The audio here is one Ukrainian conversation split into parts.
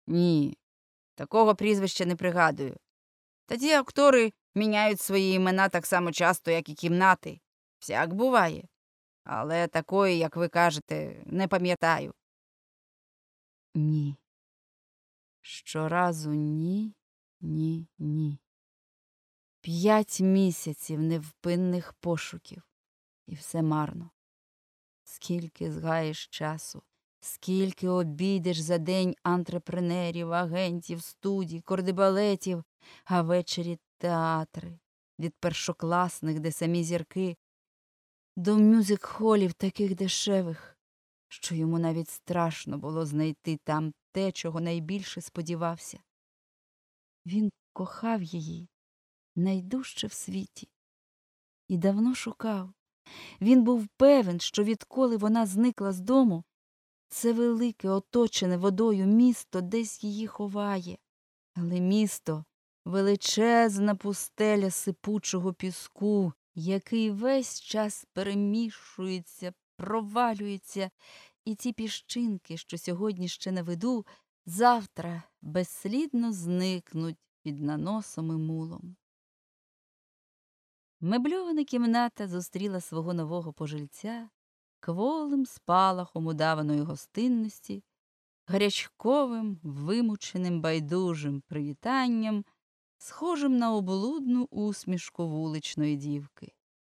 Ні, такого прізвища не пригадую. Та ті актори міняють свої імена так само часто, як і кімнати. Всяк буває. Але такої, як ви кажете, не пам'ятаю. Ні. Щоразу ні, ні, ні. 5 місяців невпинних пошуків. І все марно. Скільки згаєш часу, скільки обійдеш за день антрепренерів, агентів, студій, кордебалетів, а ввечері театри, від першокласних, де самі зірки, до мюзик-холів таких дешевих, що йому навіть страшно було знайти там те, чого найбільше сподівався. Він кохав її найдужче в світі і давно шукав. Він був певен, що відколи вона зникла з дому, це велике, оточене водою місто десь її ховає. Але місто — величезна пустеля сипучого піску, який весь час перемішується, провалюється, і ті піщинки, що сьогодні ще на виду, завтра безслідно зникнуть під наносом і мулом. Мебльована кімната зустріла свого нового пожильця кволим спалахом удаваної гостинності, гарячковим, вимученим байдужим привітанням, схожим на облудну усмішку вуличної дівки.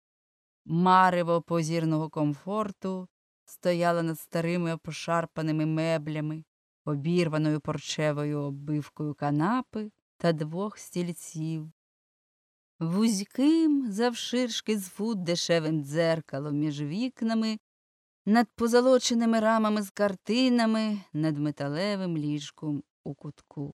Марево позірного комфорту стояло над старими пошарпаними меблями, обірваною порчевою оббивкою канапи та 2 стільців, вузьким, завширшки з фут дешевим дзеркалом між вікнами, над позолоченими рамами з картинами, над металевим ліжком у кутку.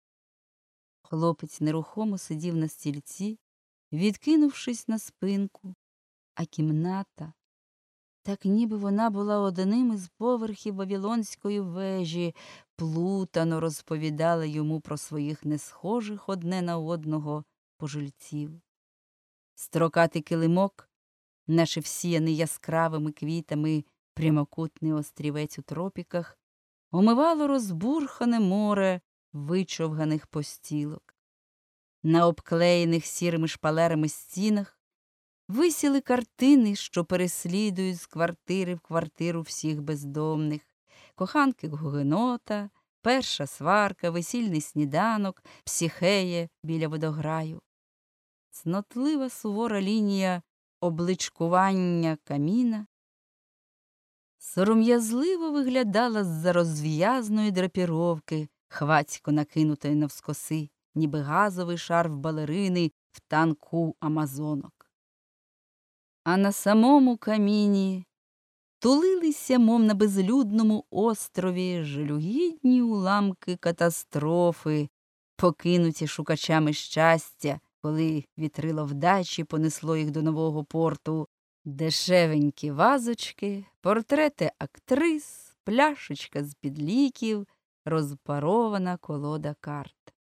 Хлопець нерухомо сидів на стільці, відкинувшись на спинку, а кімната, так ніби вона була одним із поверхів Вавилонської вежі, плутано розповідала йому про своїх несхожих одне на одного пожильців. Строкатий килимок, наче всіяний яскравими квітами прямокутний острівець у тропіках, омивало розбурхане море вичовганих постілок. На обклеєних сірими шпалерами стінах висіли картини, що переслідують з квартири в квартиру всіх бездомних, коханки Гугенота, перша сварка, весільний сніданок, психея біля водограю. Цнотлива сувора лінія обличкування каміна сором'язливо виглядала з-за розв'язної драпіровки, хвацько накинутої навскоси, ніби газовий шарф балерини в танку амазонок. А на самому каміні тулилися, мов на безлюдному острові, жалюгідні уламки катастрофи, покинуті шукачами щастя, коли вітрило вдачі понесло їх до нового порту, дешевенькі вазочки, портрети актрис, пляшечка з-під ліків, розпарована колода карт.